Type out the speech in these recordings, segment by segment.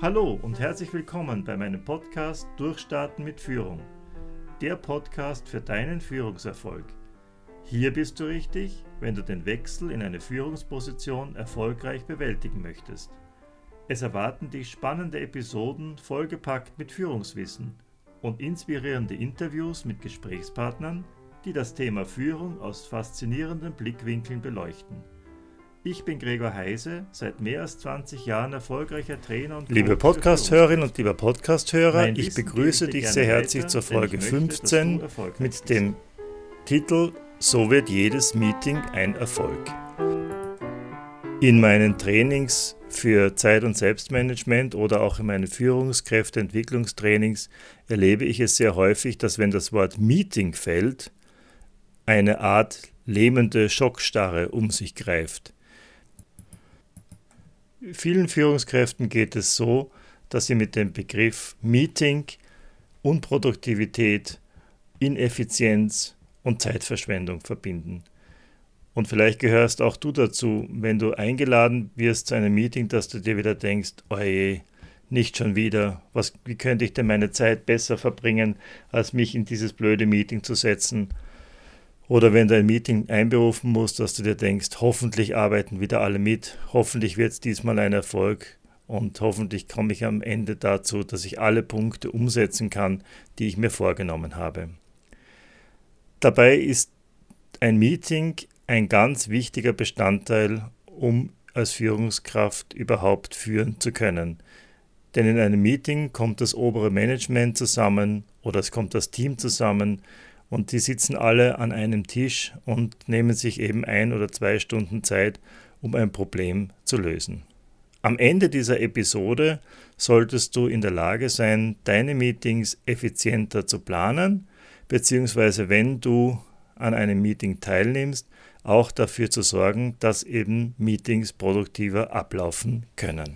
Hallo und herzlich willkommen bei meinem Podcast Durchstarten mit Führung. Der Podcast für deinen Führungserfolg. Hier bist du richtig, wenn du den Wechsel in eine Führungsposition erfolgreich bewältigen möchtest. Es erwarten dich spannende Episoden vollgepackt mit Führungswissen und inspirierende Interviews mit Gesprächspartnern, die das Thema Führung aus faszinierenden Blickwinkeln beleuchten. Ich bin Gregor Heise, seit mehr als 20 Jahren erfolgreicher Trainer und Coach. Liebe Podcast-Hörerin und lieber Podcast-Hörer, ich begrüße dich sehr herzlich zur Folge 15 mit dem Titel So wird jedes Meeting ein Erfolg. In meinen Trainings für Zeit- und Selbstmanagement oder auch in meinen Führungskräfteentwicklungstrainings erlebe ich es sehr häufig, dass wenn das Wort Meeting fällt, eine Art lähmende Schockstarre um sich greift. Vielen Führungskräften geht es so, dass sie mit dem Begriff Meeting Unproduktivität, Ineffizienz und Zeitverschwendung verbinden. Und vielleicht gehörst auch du dazu, wenn du eingeladen wirst zu einem Meeting, dass du dir wieder denkst, oje, nicht schon wieder, wie könnte ich denn meine Zeit besser verbringen, als mich in dieses blöde Meeting zu setzen? Oder wenn du ein Meeting einberufen musst, dass du dir denkst, hoffentlich arbeiten wieder alle mit, hoffentlich wird es diesmal ein Erfolg und hoffentlich komme ich am Ende dazu, dass ich alle Punkte umsetzen kann, die ich mir vorgenommen habe. Dabei ist ein Meeting ein ganz wichtiger Bestandteil, um als Führungskraft überhaupt führen zu können. Denn in einem Meeting kommt das obere Management zusammen oder es kommt das Team zusammen und die sitzen alle an einem Tisch und nehmen sich eben 1 oder 2 Stunden Zeit, um ein Problem zu lösen. Am Ende dieser Episode solltest du in der Lage sein, deine Meetings effizienter zu planen, beziehungsweise wenn du an einem Meeting teilnimmst, auch dafür zu sorgen, dass eben Meetings produktiver ablaufen können.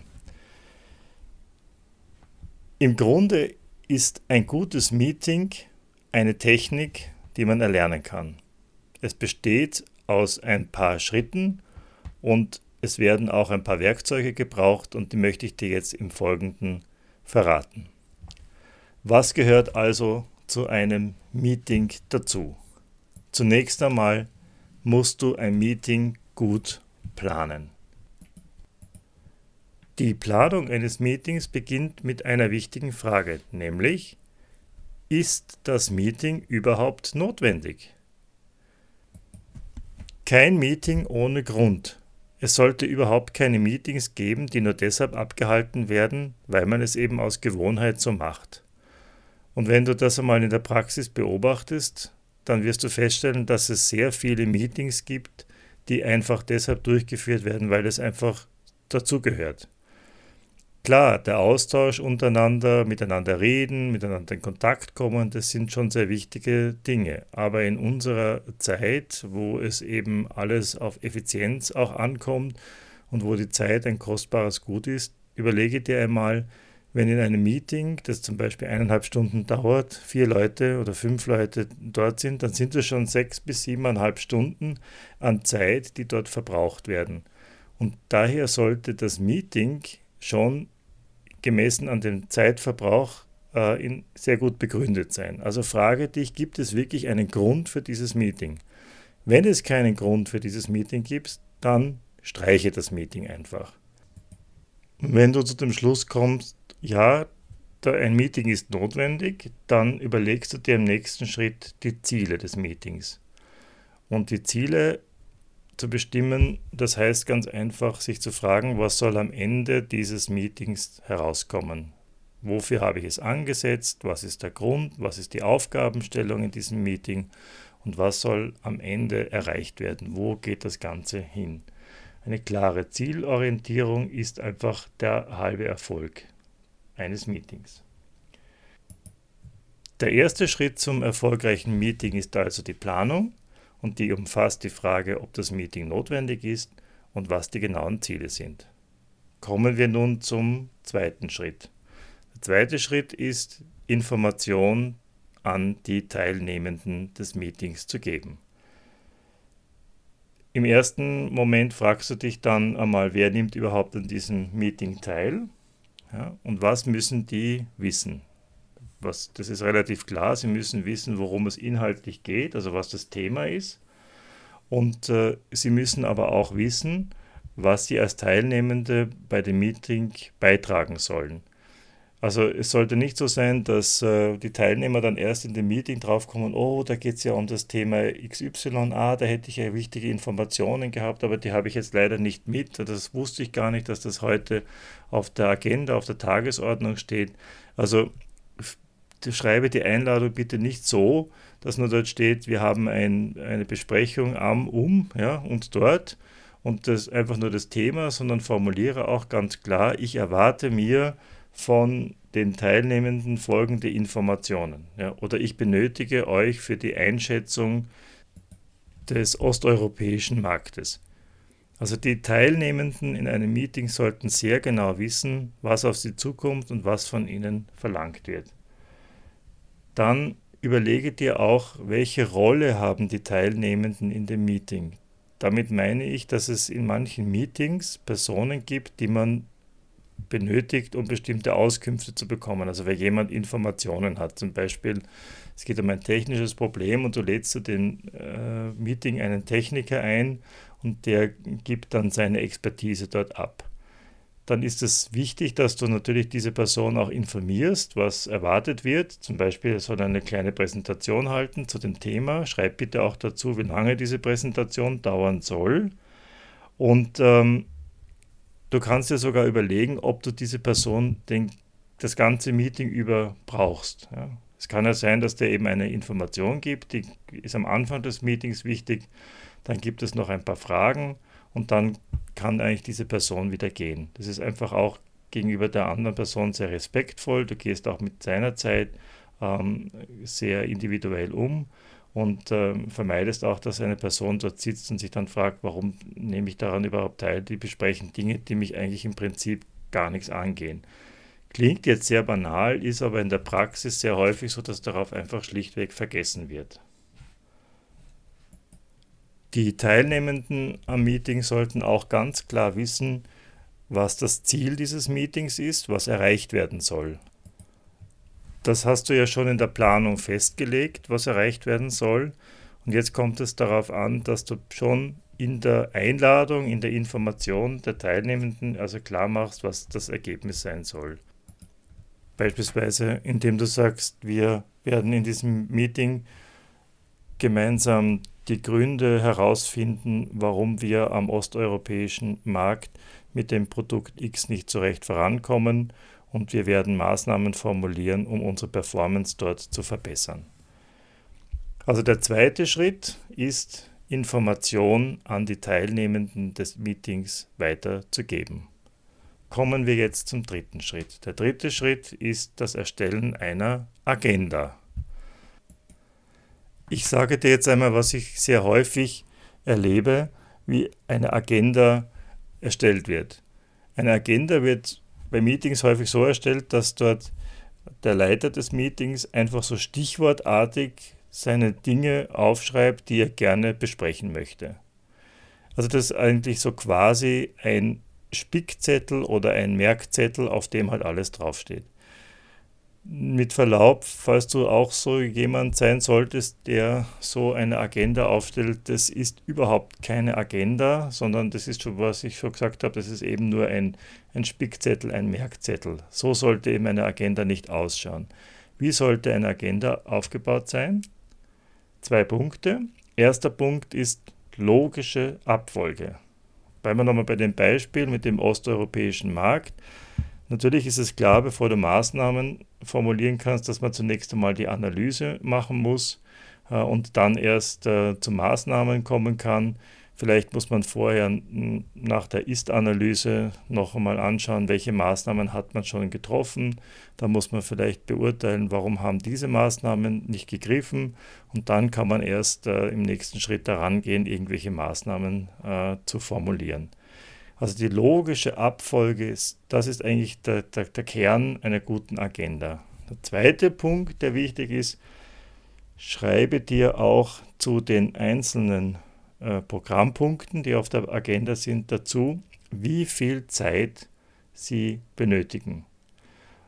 Im Grunde ist ein gutes Meeting eine Technik, die man erlernen kann. Es besteht aus ein paar Schritten und es werden auch ein paar Werkzeuge gebraucht und die möchte ich dir jetzt im Folgenden verraten. Was gehört also zu einem Meeting dazu? Zunächst einmal musst du ein Meeting gut planen. Die Planung eines Meetings beginnt mit einer wichtigen Frage, nämlich: Ist das Meeting überhaupt notwendig? Kein Meeting ohne Grund. Es sollte überhaupt keine Meetings geben, die nur deshalb abgehalten werden, weil man es eben aus Gewohnheit so macht. Und wenn du das einmal in der Praxis beobachtest, dann wirst du feststellen, dass es sehr viele Meetings gibt, die einfach deshalb durchgeführt werden, weil es einfach dazugehört. Klar, der Austausch untereinander, miteinander reden, miteinander in Kontakt kommen, das sind schon sehr wichtige Dinge. Aber in unserer Zeit, wo es eben alles auf Effizienz auch ankommt und wo die Zeit ein kostbares Gut ist, überlege dir einmal, wenn in einem Meeting, das zum Beispiel 1,5 Stunden dauert, 4 Leute oder 5 Leute dort sind, dann sind es schon 6 bis 7,5 Stunden an Zeit, die dort verbraucht werden. Und daher sollte das Meeting schon gemessen an dem Zeitverbrauch sehr gut begründet sein. Also frage dich, gibt es wirklich einen Grund für dieses Meeting? Wenn es keinen Grund für dieses Meeting gibt, dann streiche das Meeting einfach. Wenn du zu dem Schluss kommst, ja, ein Meeting ist notwendig, dann überlegst du dir im nächsten Schritt die Ziele des Meetings. Und die Ziele zu bestimmen, das heißt ganz einfach, sich zu fragen, was soll am Ende dieses Meetings herauskommen? Wofür habe ich es angesetzt? Was ist der Grund? Was ist die Aufgabenstellung in diesem Meeting? Und was soll am Ende erreicht werden? Wo geht das Ganze hin? Eine klare Zielorientierung ist einfach der halbe Erfolg eines Meetings. Der erste Schritt zum erfolgreichen Meeting ist also die Planung. Und die umfasst die Frage, ob das Meeting notwendig ist und was die genauen Ziele sind. Kommen wir nun zum zweiten Schritt. Der zweite Schritt ist, Information an die Teilnehmenden des Meetings zu geben. Im ersten Moment fragst du dich dann einmal, wer nimmt überhaupt an diesem Meeting teil? Ja? Und was müssen die wissen? Das ist relativ klar, sie müssen wissen, worum es inhaltlich geht, also was das Thema ist. Und sie müssen aber auch wissen, was sie als Teilnehmende bei dem Meeting beitragen sollen. Also es sollte nicht so sein, dass die Teilnehmer dann erst in dem Meeting draufkommen, oh, da geht es ja um das Thema XY, da hätte ich ja wichtige Informationen gehabt, aber die habe ich jetzt leider nicht mit. Das wusste ich gar nicht, dass das heute auf der Agenda, auf der Tagesordnung steht. Also schreibe die Einladung bitte nicht so, dass nur dort steht, wir haben eine Besprechung ja, und dort und das einfach nur das Thema, sondern formuliere auch ganz klar, ich erwarte mir von den Teilnehmenden folgende Informationen. Ja, oder ich benötige euch für die Einschätzung des osteuropäischen Marktes. Also die Teilnehmenden in einem Meeting sollten sehr genau wissen, was auf sie zukommt und was von ihnen verlangt wird. Dann überlege dir auch, welche Rolle haben die Teilnehmenden in dem Meeting. Damit meine ich, dass es in manchen Meetings Personen gibt, die man benötigt, um bestimmte Auskünfte zu bekommen. Also wenn jemand Informationen hat, zum Beispiel, es geht um ein technisches Problem und du lädst zu dem Meeting einen Techniker ein und der gibt dann seine Expertise dort ab. Dann ist es wichtig, dass du natürlich diese Person auch informierst, was erwartet wird. Zum Beispiel, er soll eine kleine Präsentation halten zu dem Thema. Schreib bitte auch dazu, wie lange diese Präsentation dauern soll. Und du kannst dir sogar überlegen, ob du diese Person das ganze Meeting über brauchst. Ja. Es kann ja sein, dass der eben eine Information gibt, die ist am Anfang des Meetings wichtig. Dann gibt es noch ein paar Fragen und dann kann eigentlich diese Person wieder gehen. Das ist einfach auch gegenüber der anderen Person sehr respektvoll. Du gehst auch mit seiner Zeit sehr individuell um und vermeidest auch, dass eine Person dort sitzt und sich dann fragt, warum nehme ich daran überhaupt teil? Die besprechen Dinge, die mich eigentlich im Prinzip gar nichts angehen. Klingt jetzt sehr banal, ist aber in der Praxis sehr häufig so, dass darauf einfach schlichtweg vergessen wird. Die Teilnehmenden am Meeting sollten auch ganz klar wissen, was das Ziel dieses Meetings ist, was erreicht werden soll. Das hast du ja schon in der Planung festgelegt, was erreicht werden soll. Und jetzt kommt es darauf an, dass du schon in der Einladung, in der Information der Teilnehmenden also klar machst, was das Ergebnis sein soll. Beispielsweise, indem du sagst, wir werden in diesem Meeting gemeinsam die Gründe herausfinden, warum wir am osteuropäischen Markt mit dem Produkt X nicht so recht vorankommen und wir werden Maßnahmen formulieren, um unsere Performance dort zu verbessern. Also der zweite Schritt ist, Information an die Teilnehmenden des Meetings weiterzugeben. Kommen wir jetzt zum dritten Schritt. Der dritte Schritt ist das Erstellen einer Agenda. Ich sage dir jetzt einmal, was ich sehr häufig erlebe, wie eine Agenda erstellt wird. Eine Agenda wird bei Meetings häufig so erstellt, dass dort der Leiter des Meetings einfach so stichwortartig seine Dinge aufschreibt, die er gerne besprechen möchte. Also das ist eigentlich so quasi ein Spickzettel oder ein Merkzettel, auf dem halt alles draufsteht. Mit Verlaub, falls du auch so jemand sein solltest, der so eine Agenda aufstellt, das ist überhaupt keine Agenda, sondern das ist schon, was ich schon gesagt habe, das ist eben nur ein Spickzettel, ein Merkzettel. So sollte eben eine Agenda nicht ausschauen. Wie sollte eine Agenda aufgebaut sein? 2 Punkte. Erster Punkt ist logische Abfolge. Bleiben wir nochmal bei dem Beispiel mit dem osteuropäischen Markt. Natürlich ist es klar, bevor du Maßnahmen formulieren kannst, dass man zunächst einmal die Analyse machen muss und dann erst zu Maßnahmen kommen kann. Vielleicht muss man vorher nach der Ist-Analyse noch einmal anschauen, welche Maßnahmen hat man schon getroffen. Da muss man vielleicht beurteilen, warum haben diese Maßnahmen nicht gegriffen. Und dann kann man erst im nächsten Schritt daran gehen, irgendwelche Maßnahmen zu formulieren. Also die logische Abfolge, das ist eigentlich der Kern einer guten Agenda. Der zweite Punkt, der wichtig ist, schreibe dir auch zu den einzelnen Programmpunkten, die auf der Agenda sind, dazu, wie viel Zeit sie benötigen.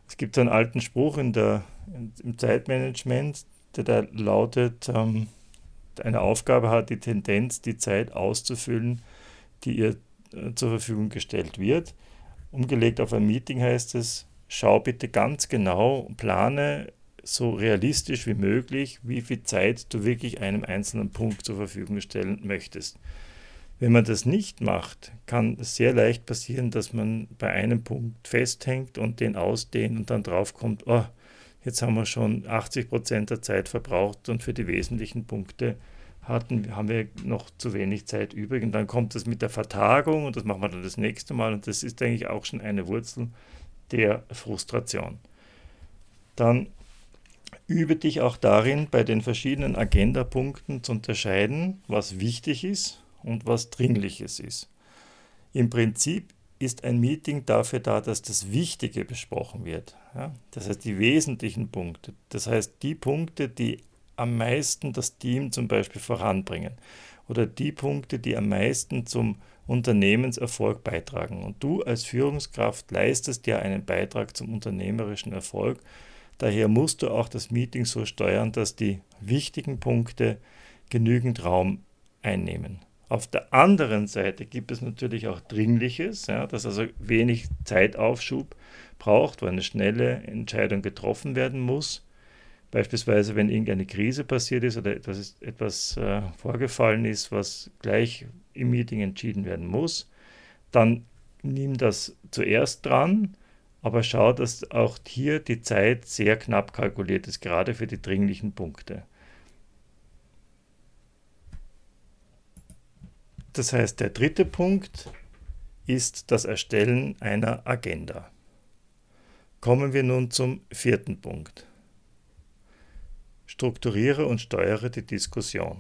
Es gibt so einen alten Spruch im Zeitmanagement, der da lautet, eine Aufgabe hat die Tendenz, die Zeit auszufüllen, die ihr zur Verfügung gestellt wird. Umgelegt auf ein Meeting heißt es, schau bitte ganz genau, plane so realistisch wie möglich, wie viel Zeit du wirklich einem einzelnen Punkt zur Verfügung stellen möchtest. Wenn man das nicht macht, kann es sehr leicht passieren, dass man bei einem Punkt festhängt und den ausdehnt und dann draufkommt, oh, jetzt haben wir schon 80% der Zeit verbraucht und für die wesentlichen Punkte haben wir noch zu wenig Zeit übrig. Und dann kommt das mit der Vertagung und das machen wir dann das nächste Mal und das ist eigentlich auch schon eine Wurzel der Frustration. Dann übe dich auch darin, bei den verschiedenen Agendapunkten zu unterscheiden, was wichtig ist und was Dringliches ist. Im Prinzip ist ein Meeting dafür da, dass das Wichtige besprochen wird. Ja? Das heißt, die wesentlichen Punkte. Das heißt, die Punkte, die am meisten das Team zum Beispiel voranbringen oder die Punkte, die am meisten zum Unternehmenserfolg beitragen. Und du als Führungskraft leistest ja einen Beitrag zum unternehmerischen Erfolg. Daher musst du auch das Meeting so steuern, dass die wichtigen Punkte genügend Raum einnehmen. Auf der anderen Seite gibt es natürlich auch Dringliches, ja, das also wenig Zeitaufschub braucht, wo eine schnelle Entscheidung getroffen werden muss. Beispielsweise, wenn irgendeine Krise passiert ist oder etwas vorgefallen ist, was gleich im Meeting entschieden werden muss, dann nimm das zuerst dran, aber schau, dass auch hier die Zeit sehr knapp kalkuliert ist, gerade für die dringlichen Punkte. Das heißt, der dritte Punkt ist das Erstellen einer Agenda. Kommen wir nun zum vierten Punkt. Strukturiere und steuere die Diskussion.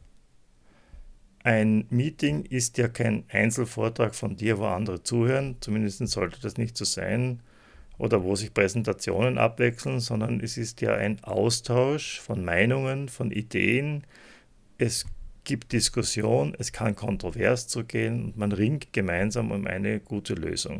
Ein Meeting ist ja kein Einzelvortrag von dir, wo andere zuhören, zumindest sollte das nicht so sein, oder wo sich Präsentationen abwechseln, sondern es ist ja ein Austausch von Meinungen, von Ideen. Es gibt Diskussion, es kann kontrovers zugehen und man ringt gemeinsam um eine gute Lösung.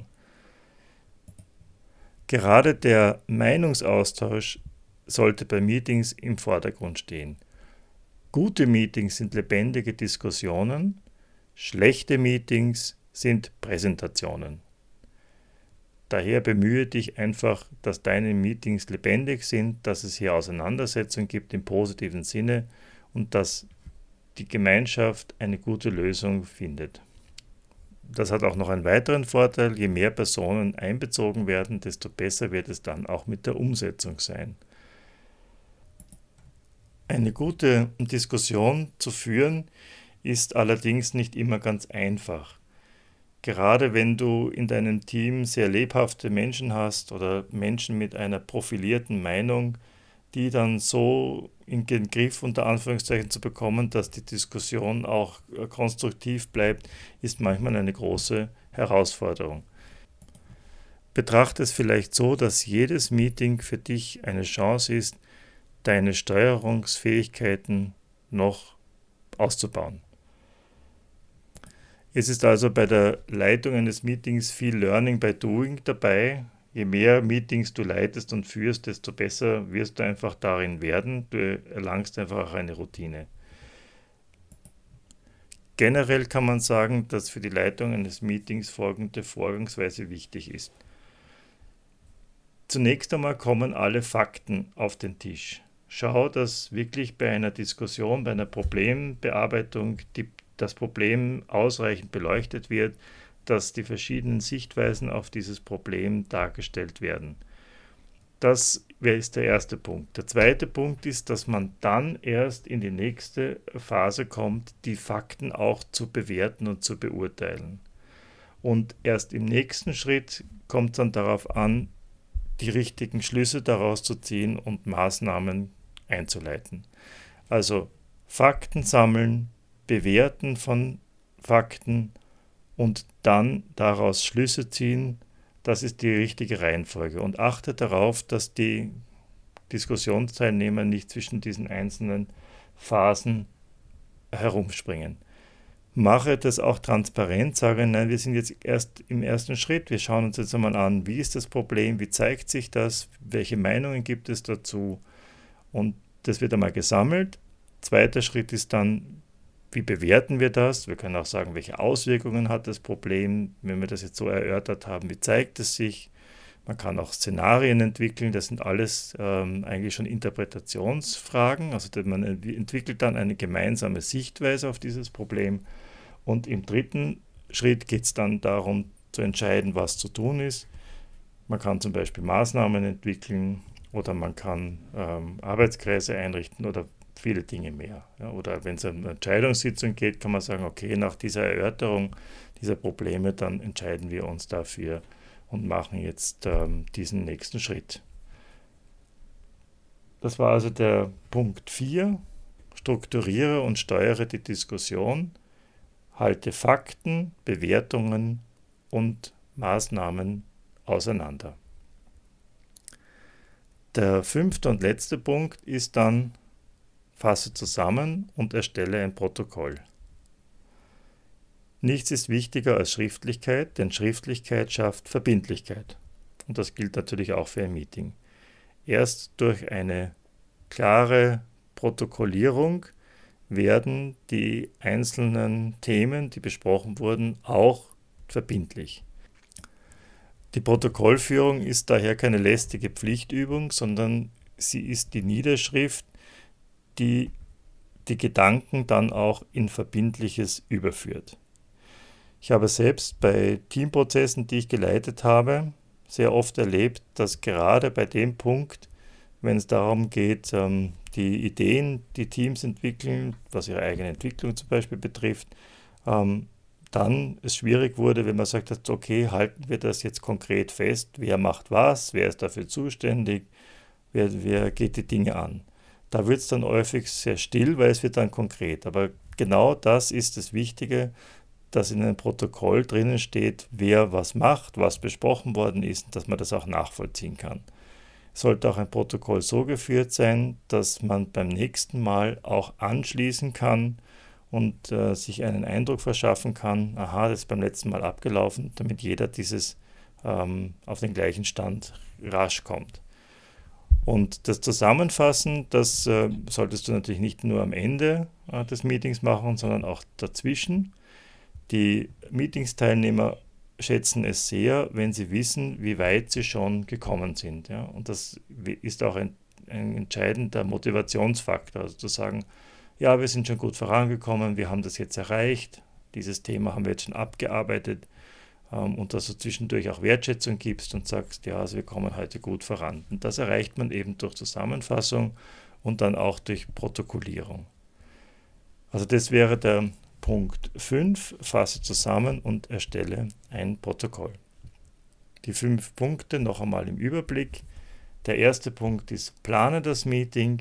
Gerade der Meinungsaustausch sollte bei Meetings im Vordergrund stehen. Gute Meetings sind lebendige Diskussionen, schlechte Meetings sind Präsentationen. Daher bemühe dich einfach, dass deine Meetings lebendig sind, dass es hier Auseinandersetzung gibt im positiven Sinne und dass die Gemeinschaft eine gute Lösung findet. Das hat auch noch einen weiteren Vorteil, je mehr Personen einbezogen werden, desto besser wird es dann auch mit der Umsetzung sein. Eine gute Diskussion zu führen ist allerdings nicht immer ganz einfach. Gerade wenn du in deinem Team sehr lebhafte Menschen hast oder Menschen mit einer profilierten Meinung, die dann so in den Griff unter Anführungszeichen zu bekommen, dass die Diskussion auch konstruktiv bleibt, ist manchmal eine große Herausforderung. Betrachte es vielleicht so, dass jedes Meeting für dich eine Chance ist, deine Steuerungsfähigkeiten noch auszubauen. Es ist also bei der Leitung eines Meetings viel Learning by Doing dabei. Je mehr Meetings du leitest und führst, desto besser wirst du einfach darin werden. Du erlangst einfach auch eine Routine. Generell kann man sagen, dass für die Leitung eines Meetings folgende Vorgangsweise wichtig ist. Zunächst einmal kommen alle Fakten auf den Tisch. Schau, dass wirklich bei einer Diskussion, bei einer Problembearbeitung das Problem ausreichend beleuchtet wird, dass die verschiedenen Sichtweisen auf dieses Problem dargestellt werden. Das ist der erste Punkt. Der zweite Punkt ist, dass man dann erst in die nächste Phase kommt, die Fakten auch zu bewerten und zu beurteilen. Und erst im nächsten Schritt kommt es dann darauf an, die richtigen Schlüsse daraus zu ziehen und Maßnahmen einzuleiten. Also Fakten sammeln, Bewerten von Fakten und dann daraus Schlüsse ziehen, das ist die richtige Reihenfolge. Und achte darauf, dass die Diskussionsteilnehmer nicht zwischen diesen einzelnen Phasen herumspringen. Mache das auch transparent, sage, nein, wir sind jetzt erst im ersten Schritt, wir schauen uns jetzt einmal an, wie ist das Problem, wie zeigt sich das, welche Meinungen gibt es dazu, und das wird einmal gesammelt. Zweiter Schritt ist dann, wie bewerten wir das? Wir können auch sagen, welche Auswirkungen hat das Problem, wenn wir das jetzt so erörtert haben, wie zeigt es sich? Man kann auch Szenarien entwickeln, das sind alles eigentlich schon Interpretationsfragen, also man entwickelt dann eine gemeinsame Sichtweise auf dieses Problem. Und im dritten Schritt geht es dann darum zu entscheiden, was zu tun ist. Man kann zum Beispiel Maßnahmen entwickeln oder man kann Arbeitskreise einrichten oder viele Dinge mehr. Ja, oder wenn es um eine Entscheidungssitzung geht, kann man sagen, okay, nach dieser Erörterung dieser Probleme, dann entscheiden wir uns dafür und machen jetzt diesen nächsten Schritt. Das war also der Punkt 4. Strukturiere und steuere die Diskussion. Halte Fakten, Bewertungen und Maßnahmen auseinander. Der 5. und letzte Punkt ist dann, fasse zusammen und erstelle ein Protokoll. Nichts ist wichtiger als Schriftlichkeit, denn Schriftlichkeit schafft Verbindlichkeit. Und das gilt natürlich auch für ein Meeting. Erst durch eine klare Protokollierung werden die einzelnen Themen, die besprochen wurden, auch verbindlich. Die Protokollführung ist daher keine lästige Pflichtübung, sondern sie ist die Niederschrift, die die Gedanken dann auch in Verbindliches überführt. Ich habe selbst bei Teamprozessen, die ich geleitet habe, sehr oft erlebt, dass gerade bei dem Punkt, wenn es darum geht, die Ideen, die Teams entwickeln, was ihre eigene Entwicklung zum Beispiel betrifft, dann es schwierig wurde, wenn man sagt, okay, halten wir das jetzt konkret fest, wer macht was, wer ist dafür zuständig, wer geht die Dinge an. Da wird es dann häufig sehr still, weil es wird dann konkret. Aber genau das ist das Wichtige, dass in einem Protokoll drinnen steht, wer was macht, was besprochen worden ist, dass man das auch nachvollziehen kann. Es sollte auch ein Protokoll so geführt sein, dass man beim nächsten Mal auch anschließen kann und sich einen Eindruck verschaffen kann, aha, das ist beim letzten Mal abgelaufen, damit jeder dieses auf den gleichen Stand rasch kommt. Und das Zusammenfassen, das solltest du natürlich nicht nur am Ende des Meetings machen, sondern auch dazwischen. Die Meetingsteilnehmer schätzen es sehr, wenn sie wissen, wie weit sie schon gekommen sind. Ja? Und das ist auch ein entscheidender Motivationsfaktor, also zu sagen, ja, wir sind schon gut vorangekommen, wir haben das jetzt erreicht, dieses Thema haben wir jetzt schon abgearbeitet, und dass du zwischendurch auch Wertschätzung gibst und sagst, ja, also wir kommen heute gut voran. Und das erreicht man eben durch Zusammenfassung und dann auch durch Protokollierung. Also das wäre der Punkt 5, fasse zusammen und erstelle ein Protokoll. Die 5 Punkte noch einmal im Überblick. Der erste Punkt ist, plane das Meeting.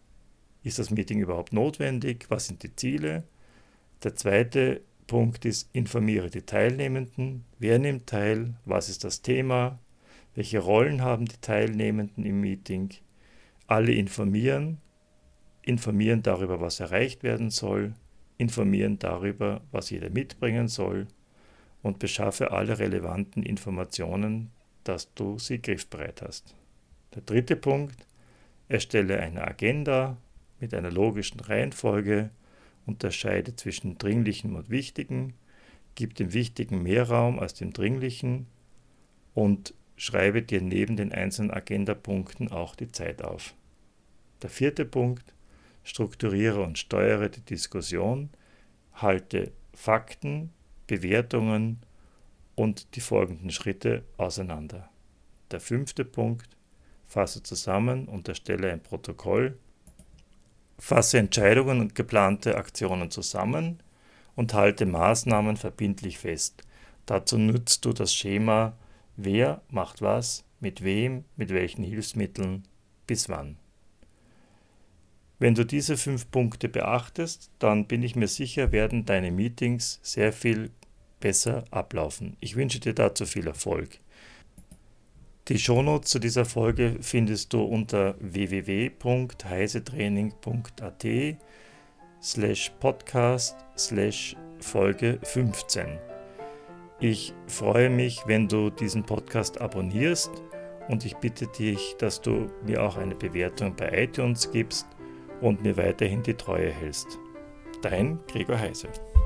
Ist das Meeting überhaupt notwendig? Was sind die Ziele? Der zweite Punkt ist, informiere die Teilnehmenden. Wer nimmt teil? Was ist das Thema? Welche Rollen haben die Teilnehmenden im Meeting? Alle informieren darüber, was erreicht werden soll, informieren darüber, was jeder mitbringen soll und beschaffe alle relevanten Informationen, dass du sie griffbereit hast. Der dritte Punkt, erstelle eine Agenda mit einer logischen Reihenfolge, unterscheide zwischen Dringlichem und Wichtigem, gib dem Wichtigen mehr Raum als dem Dringlichen und schreibe dir neben den einzelnen Agendapunkten auch die Zeit auf. Der vierte Punkt, strukturiere und steuere die Diskussion, halte Fakten, Bewertungen und die folgenden Schritte auseinander. Der fünfte Punkt, fasse zusammen und erstelle ein Protokoll, fasse Entscheidungen und geplante Aktionen zusammen und halte Maßnahmen verbindlich fest. Dazu nutzt du das Schema, wer macht was, mit wem, mit welchen Hilfsmitteln, bis wann. Wenn du diese 5 Punkte beachtest, dann bin ich mir sicher, werden deine Meetings sehr viel besser ablaufen. Ich wünsche dir dazu viel Erfolg. Die Shownotes zu dieser Folge findest du unter www.heisetraining.at/podcast/0 Folge 15. Ich freue mich, wenn du diesen Podcast abonnierst und ich bitte dich, dass du mir auch eine Bewertung bei iTunes gibst und mir weiterhin die Treue hältst. Dein Gregor Heise.